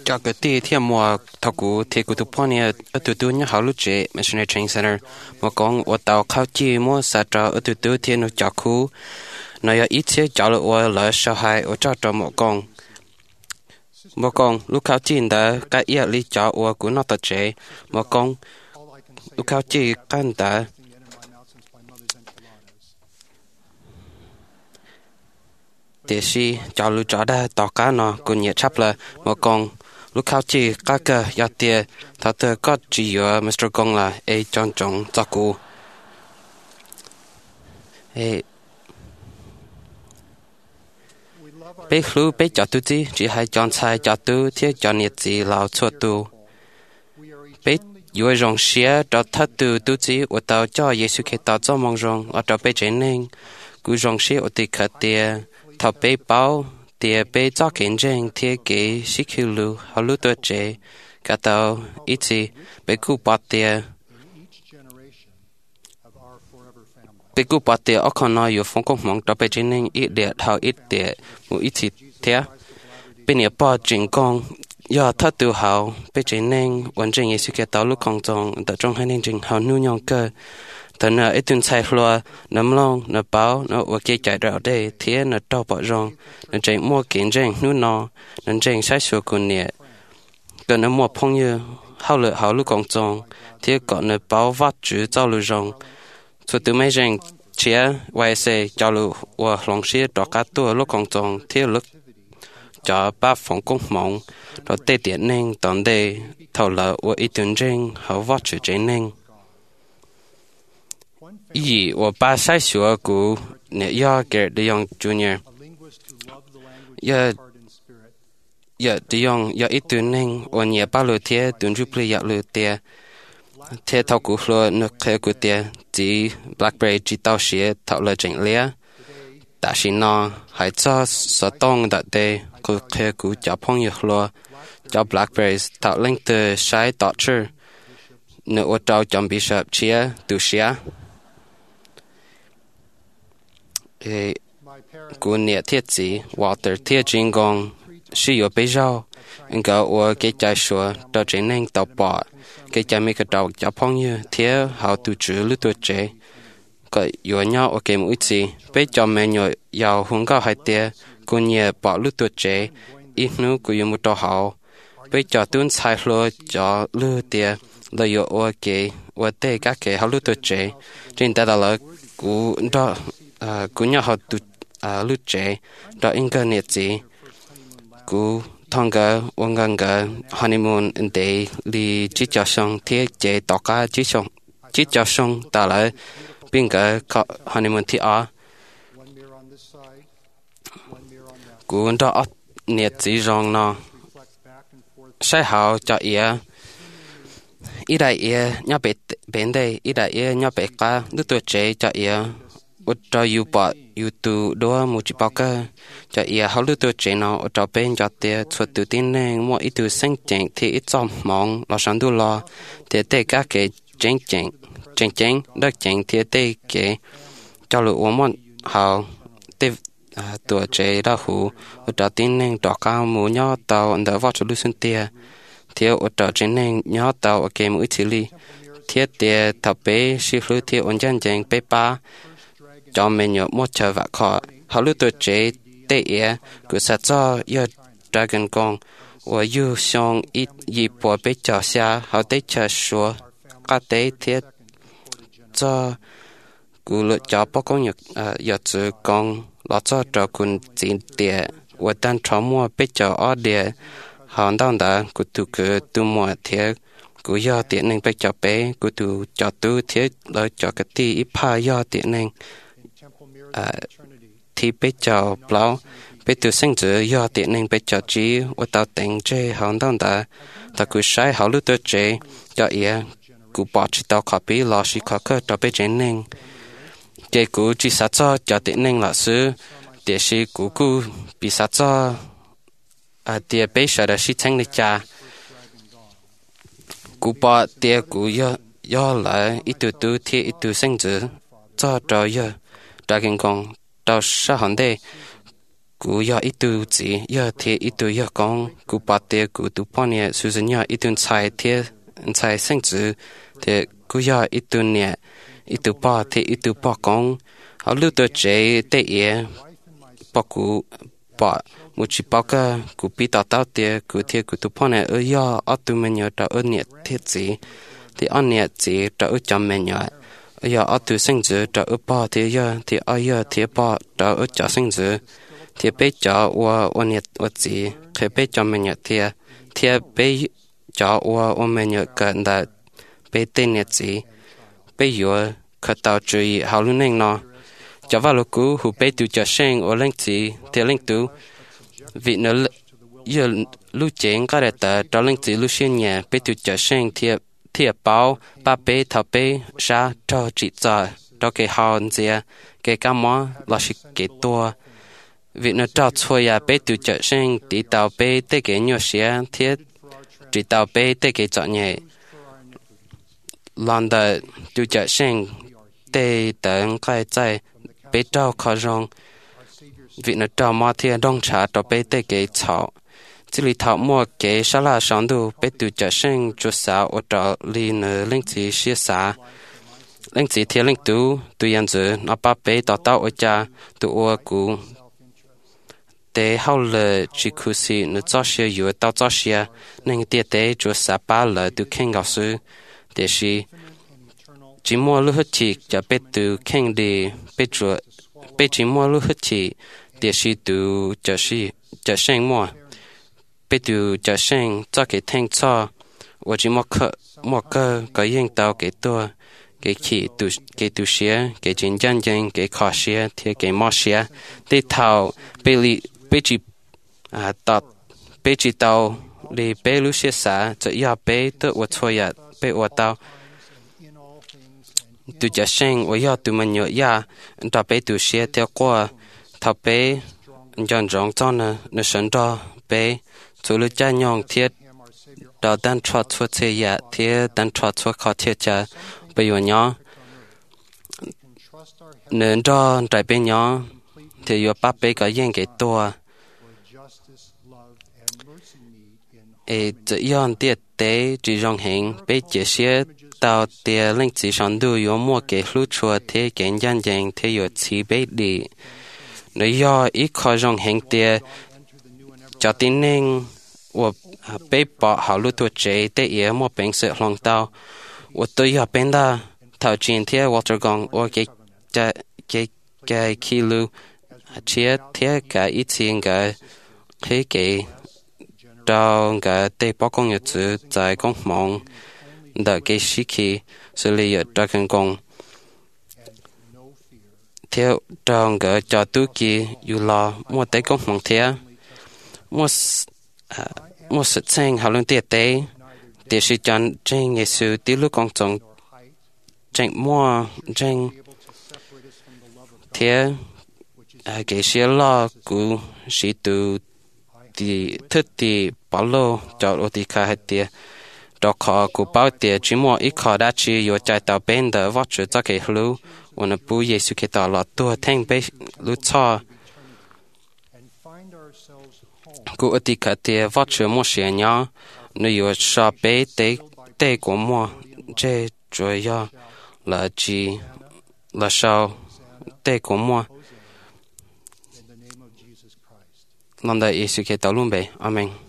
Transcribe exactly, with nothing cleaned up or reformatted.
cho cái tí thì mua thầu cũ thì cụ tụi bọn này ở tụi tụi nhớ học lúc trẻ Missionary Training Center mà con ở tàu khảo chi mua sa trò ở tụi tụi thì nó cho khu nó có ít chế cho là ở lại sau hai ở cho trò một con một con lúc khảo chi đã cái ý lý cho ở của nó tập chế một con lúc khảo chi căn đã để si cho lúc cho đã tỏ cá nó cũng nhẹ chấp là một con lúc khảo chi các cái giá tiền thà từ có chỉ ở mít tơ Gong là ai chọn chọn cho cụ ai bây lúc bây giờ tôi chỉ chỉ hay chọn sai cho tôi thì chọn nhiệt gì là cho tôi bây giờ rong xia cho thắt tôi tôi chỉ ở tàu cho Giêsu Kitô cho mong rong ở trong bây giờ nên cứ rong xia ở đây khát tiền thọ bây bao tiền bây cho kiến trình thì cái sĩ khiêu lưu họ lưu tôi chế cả tàu ít gì bây cứ bắt tiền bây cứ bắt tiền ở con nói yêu phong công mong cho bây giờ nên ít tiền thọ ít tiền một ít gì thế bây giờ bao trình công giờ thắt tự hào bây giờ nên hoàn thành Giêsu Kitô lúc công trong tại trong hai nên trình hào nuôi nhong cơ tận là ít tuần sai loa nắm long nắm báo nó ở kia chạy ra đây thế nó đau bỏ rong nó chạy mua kiến tranh nuôi nó nó chạy sai số con nhẹ gần nó mua phong như hao lệ hao lúc công trong thế còn nó báo vắt chữ cho lù rong số từ mấy tranh chia vài xe cho lù và lòng xe đỏ cá tua lúc công trong thế lúc cho ba phòng công mộng rồi tê tiện nên tận đây thầu lợ và ít tuần tranh hao vắt chữ tranh nên ý我把sai学古那要给的用 junior 要要的用要一段能我也把路贴段住不要路贴贴头古路那开古贴只 blackberry 只到时头了整了但是呢还做手动的的古开古交朋友路交 blackberries 头领的sai doctor 那我找张 bishop 切读写诶，古年贴子 Walter 贴金光是有被绕，应该我给家说到这能到把，给家每个到交朋友贴好读书路读这，个有鸟我给每次被叫没有要红高还贴，古年把路读这，一路古有木到好，被叫蹲菜路叫路贴，了有我给我得个给好路读这，真得到了古到。à cú nhau học tu à lúc trẻ đó internet gì cú thằng cái uống ngang cái honeymoon in đây li chỉ cho xong thì chế tao cả chỉ xong chỉ cho xong ta lại bên cái honeymoon thì à cú đó net gì rong nó sai hảo cho ia ít đại ia nhau bé bên đây ít đại ia nhau bé cả lúc tuổi trẻ cho ia ở đó yêu bỏ yêu tu đó một chút bao cái cho ia họ lưu tuổi trẻ nó ở đó bên cho tiền xuất tự tin này mua ít tu sinh chẳng thì ít trong mong lo sáng tu lo thì để các cái chẳng chẳng chẳng chẳng đất chẳng thì để cái cho lũ uống món họ để tuổi trẻ đó hú ở đó tin này đó cao mua nhỏ tàu ở đó vào chỗ lưu xuân tiền thì ở đó trên này nhỏ tàu ở cái mũi chỉ li thiết để thập bé xí lưu thì ổn chân chẳng bé ba cho mình nhớ một chờ vợ khó họ lưu tuổi trẻ tệ yếu cứ sát cho yêu dragon con và yêu xong ít gì bỏ bé cho xa họ tệ chờ số các tệ thiết cho cứ lựa cho bác con nhật yêu chữ con lọ cho choคุณจีนเตียว่าตั้งชอมัวไปเจออเดียหอนตั้งแต่กูถูกคือตัวมัวเทียกูย่อเตียนึงไปเจอไปกูถูกจอตัวเทียแล้วจอกตีอีพาย่อเตียนึงthì bây giờ bao bây giờ sinh tử do tiện nên bây giờ chỉ ở tàu tỉnh chơi hòn đảo đã ta cứ sai hảo lúc tới chơi cho ia cứ bỏ chỉ tàu copy lo chỉ có cơ cho bây giờ nên cái cứ chỉ sát cho cho tiện nên là sự để chỉ cứ cứ bị sát cho à để bây giờ là chỉ thành lịch cha cứ bỏ để cứ do do lại ít tu tu thì ít tu sinh tử cho cho giờ dragon con到上行的 cú ya ít tu chỉ ya thế ít tu ya con cú bắt thế cú tu bao nhiêu sự dân ya ít tu sai thế sai sinh tử thế cú ya ít tu nè ít tu bao thế ít tu bao con họ lưu tới chế tế ye bao cú bao một chỉ bao cái cú bị tạo tạo thế cú thế cú tu bao nhiêu ở ya ở tu mình nhớ ở nè thế gì thì ở nè gì ở chấm mình nhớ ya ở tu sinh tử ở bao thế ya thì ở ya thế bao ở chấm sinh tử thì bây giờ我我念我自可bây giờ mình nhận thì thì bây giờ我我们nhận cái đó bây tên nhận gì bây giờ khởi đầu注意好luôn nên nó cho vào lúc cũ hụt bây tu cho sinh ở lên gì thì lên tu vì nó giờ lúc前cái đó cho lên gì lúc sinh nhà bây tu cho sinh thì thì bảo ba bây thảo bây sa cho chỉ cho cho cái hòn gì cái cái món là sự cái tua vì nó trao thôi à bé từ chợ sinh đi tàu bé tới cái nhiều xe thiết chỉ tàu bé tới cái chợ nhẹ lần đầu từ chợ sinh tới tận cái trái bé trao khó rong vì nó trao mà thì đông trả cho bé tới cái chợ chỉ lý thảo mua cái sao là sáng đồ bé từ chợ sinh cho sao ở trọ li nữa linh chỉ xia xả linh chỉ thì linh tú tu yên giờ nó ba bé tao tao ở cha tu ở cũ tế hậu lệ chỉ khu sĩ nữ cho xe yếu tao cho xe nên tiết tế cho xã ba lệ từ khen gạo sư để sĩ chỉ mua lưu hết chỉ cho bé từ khen đi bé cho bé chỉ mua lưu hết chỉ để sĩ từ cho sĩ cho sinh mua bé từ cho sinh cho cái thanh cho và chỉ mua khờ mua cơ có yên tao cái tua cái khí tu cái tu xe cái chiến tranh tranh cái khó xe thì cái mỏ xe để thảo bé li bé chỉ à tao bé chỉ tao li bé lu xe xã cho ya bé tự ở thôi ya bé ở tao tu cha sinh ở ya tu mình nhớ ya tao bé tu xe theo qua thao bé dọn dọn cho nó nó sinh ra bé cho lu cha nhong thiết đó đang thoát thoát xe ya thiết đang thoát thoát khó thiết cha bây giờ nhớ nên cho trái bé nhớ thì giờ ba bé có yên cái tua ê tự yon tiệt tế chỉ rong hình bé chế xe tàu tiệt linh chỉ sản đủ yo mua cái lúc chùa thế cái nhân dân thế yo chỉ bé đi nếu yo ít khó rong hình tiệt cho tin nên我被把好路途chế tế ye mua bánh sự lòng tàu我对呀变的头前天我就讲我给这给给 kilo 切贴个一千个可以给到个对包工业主在工忙的给时期所以有这个工贴到个叫都给有了我对工忙贴我啊我是称好论贴对để sự chọn trên nghệ sự tiêu lúc công trọng trên mua trên thế cái sự lo của sự tu thì thức thì bảo lô cho ô thì khai hết tiền đó khó của bảo tiền chỉ mua ít khó đã chỉ có chạy tàu bên đó vót chữ cho cái lũ và nó bù giê xu cái tàu lọt tua thanh bê lũ cho của ô thì khai tiền vót chữ mua xe nhỏ nếu có sao bé tế tế của mua chế chủ yếu là chỉ là sao tế của mua lần đây Giêsu Kitô luôn bé, Amen.